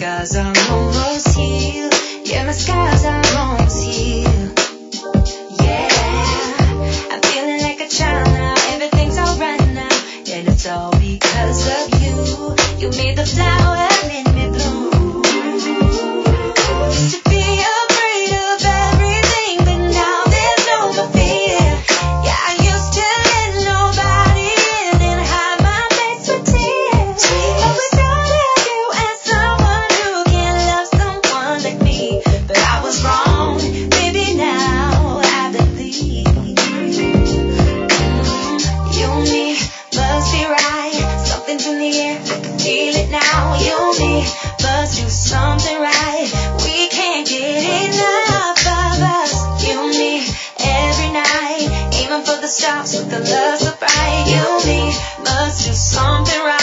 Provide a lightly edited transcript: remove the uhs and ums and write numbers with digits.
scars are almost healed. Yeah, my scars are almost healed. Yeah, I'm feeling like a child now. Everything's alright now, and it's all because of you. You made the flower in me bloom. Used to be afraid of everything, but now there's no more fear. Yeah, I used to let nobody in and hide my face with tears. But without you and someone who can love someone like me, but I was wrong, baby, now I believe. You and me must be right. Something's in the air, I can feel it now. You and me must do something right. We can't get enough of us. You and me every night, aiming for the stars with the love so bright. You and me must do something right.